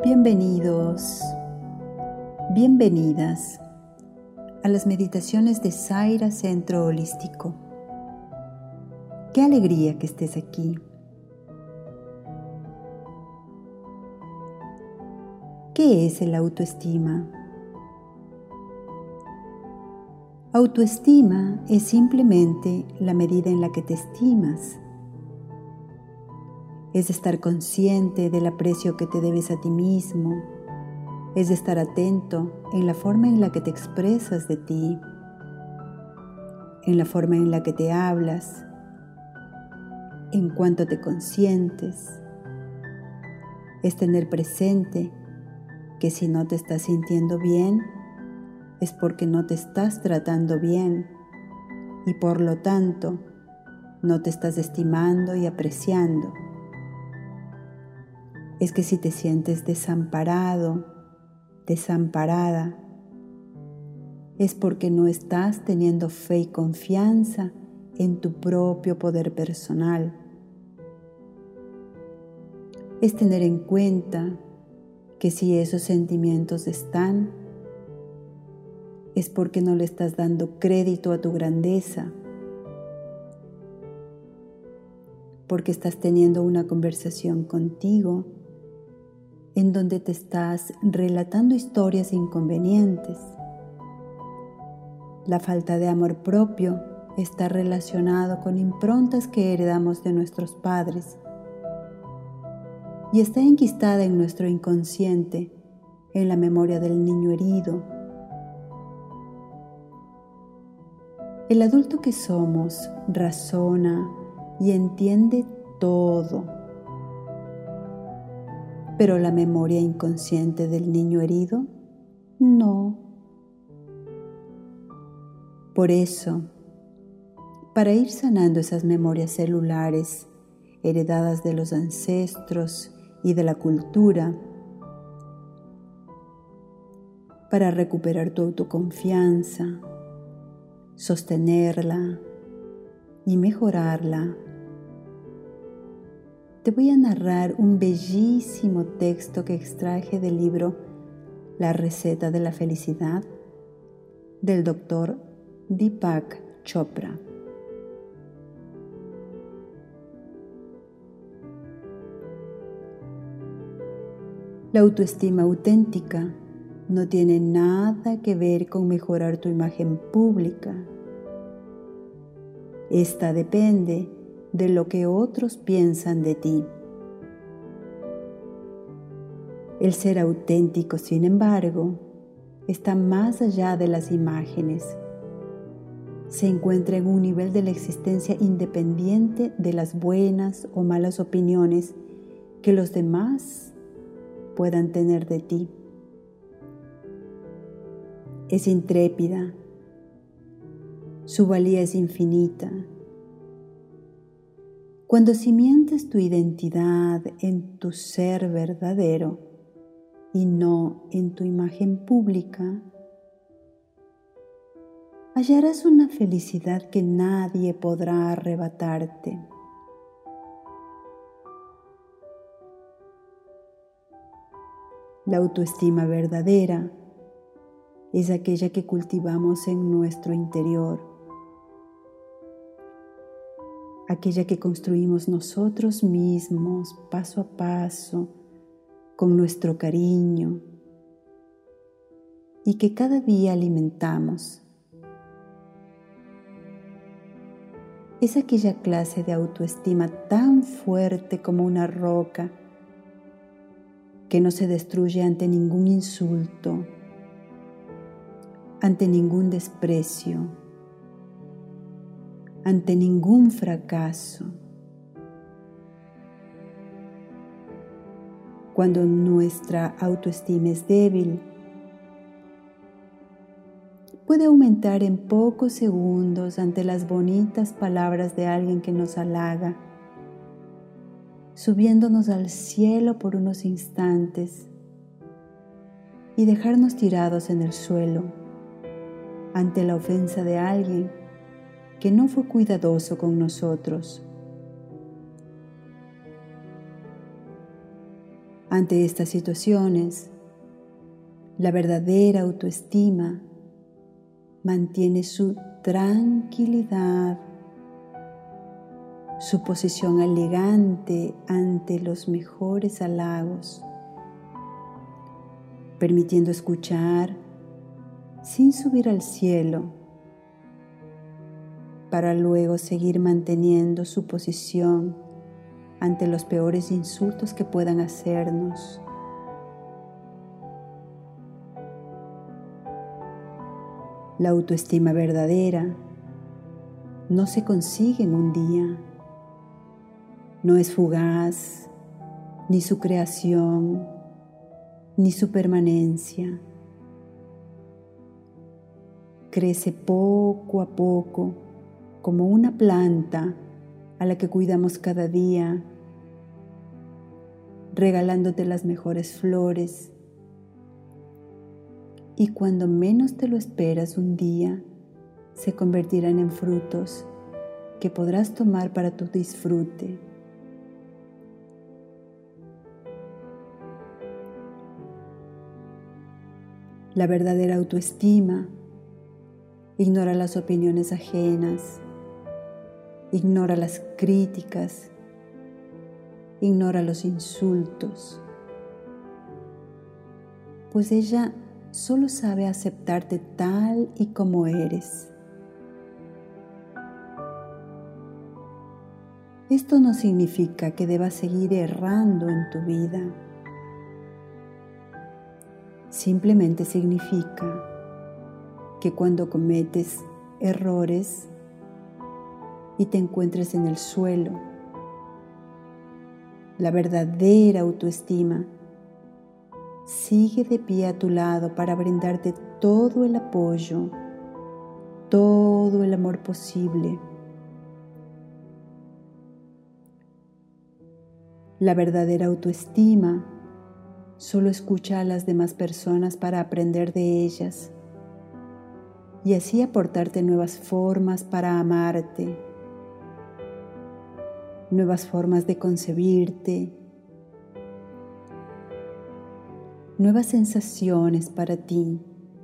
Bienvenidos, bienvenidas a las meditaciones de Zaira Centro Holístico. Qué alegría que estés aquí. ¿Qué es el autoestima? Autoestima es simplemente la medida en la que te estimas. Es estar consciente del aprecio que te debes a ti mismo. Es estar atento en la forma en la que te expresas de ti, en la forma en la que te hablas, en cuanto te consientes. Es tener presente que si no te estás sintiendo bien, es porque no te estás tratando bien y por lo tanto no te estás estimando y apreciando. Es que si te sientes desamparado, desamparada, es porque no estás teniendo fe y confianza en tu propio poder personal. Es tener en cuenta que si esos sentimientos están, es porque no le estás dando crédito a tu grandeza, porque estás teniendo una conversación contigo en donde te estás relatando historias inconvenientes. La falta de amor propio está relacionado con improntas que heredamos de nuestros padres y está enquistada en nuestro inconsciente, en la memoria del niño herido. El adulto que somos razona y entiende todo, pero la memoria inconsciente del niño herido, no. Por eso, para ir sanando esas memorias celulares heredadas de los ancestros y de la cultura, para recuperar tu autoconfianza, sostenerla y mejorarla, te voy a narrar un bellísimo texto que extraje del libro La receta de la felicidad del Dr. Deepak Chopra. La autoestima auténtica no tiene nada que ver con mejorar tu imagen pública. Esta depende de lo que otros piensan de ti. El ser auténtico, sin embargo, está más allá de las imágenes. Se encuentra en un nivel de la existencia independiente de las buenas o malas opiniones que los demás puedan tener de ti. Es intrépida. Su valía es infinita. Cuando cimientas tu identidad en tu ser verdadero y no en tu imagen pública, hallarás una felicidad que nadie podrá arrebatarte. La autoestima verdadera es aquella que cultivamos en nuestro interior, aquella que construimos nosotros mismos paso a paso, con nuestro cariño, y que cada día alimentamos. Es aquella clase de autoestima tan fuerte como una roca, que no se destruye ante ningún insulto, ante ningún desprecio, ante ningún fracaso. Cuando nuestra autoestima es débil, puede aumentar en pocos segundos ante las bonitas palabras de alguien que nos halaga, subiéndonos al cielo por unos instantes y dejarnos tirados en el suelo ante la ofensa de alguien que no fue cuidadoso con nosotros. Ante estas situaciones, la verdadera autoestima mantiene su tranquilidad, su posición elegante ante los mejores halagos, permitiendo escuchar sin subir al cielo, para luego seguir manteniendo su posición ante los peores insultos que puedan hacernos. La autoestima verdadera no se consigue en un día, no es fugaz, ni su creación, ni su permanencia. Crece poco a poco, como una planta a la que cuidamos cada día, regalándote las mejores flores. Y cuando menos te lo esperas, un día se convertirán en frutos que podrás tomar para tu disfrute. La verdadera autoestima ignora las opiniones ajenas, ignora las críticas, ignora los insultos, pues ella solo sabe aceptarte tal y como eres. Esto no significa que debas seguir errando en tu vida. Simplemente significa que cuando cometes errores y te encuentres en el suelo, la verdadera autoestima sigue de pie a tu lado para brindarte todo el apoyo, todo el amor posible. La verdadera autoestima solo escucha a las demás personas para aprender de ellas y así aportarte nuevas formas para amarte, nuevas formas de concebirte, nuevas sensaciones para ti.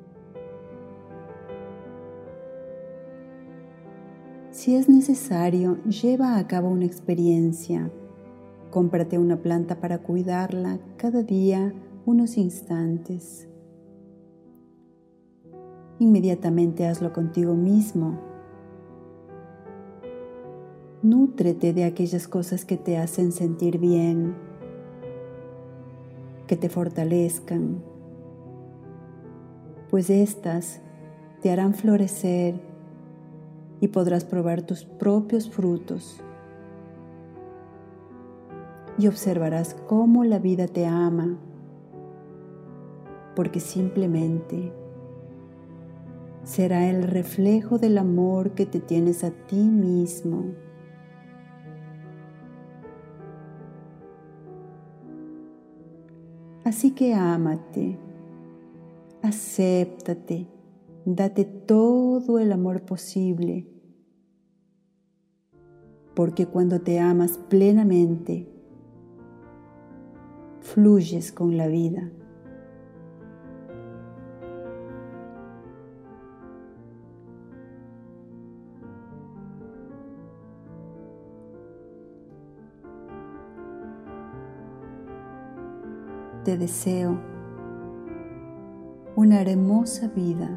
Si es necesario, lleva a cabo una experiencia. Cómprate una planta para cuidarla cada día unos instantes. Inmediatamente hazlo contigo mismo. Nútrete de aquellas cosas que te hacen sentir bien, que te fortalezcan, pues éstas te harán florecer y podrás probar tus propios frutos. Y observarás cómo la vida te ama, porque simplemente será el reflejo del amor que te tienes a ti mismo. Así que ámate, acéptate, date todo el amor posible, porque cuando te amas plenamente, fluyes con la vida. Te deseo una hermosa vida.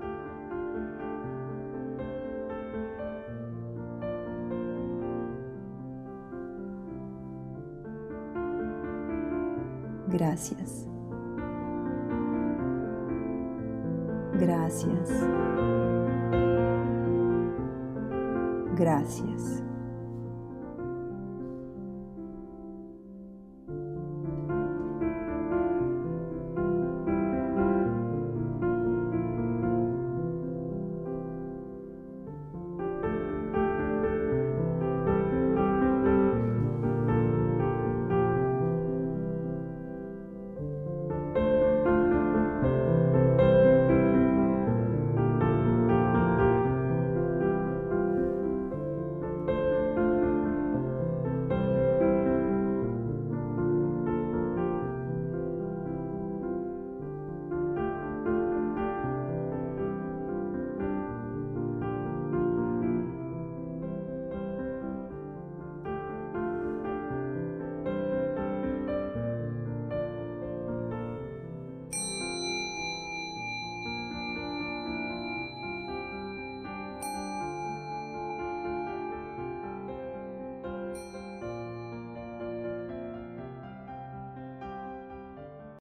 Gracias. Gracias. Gracias.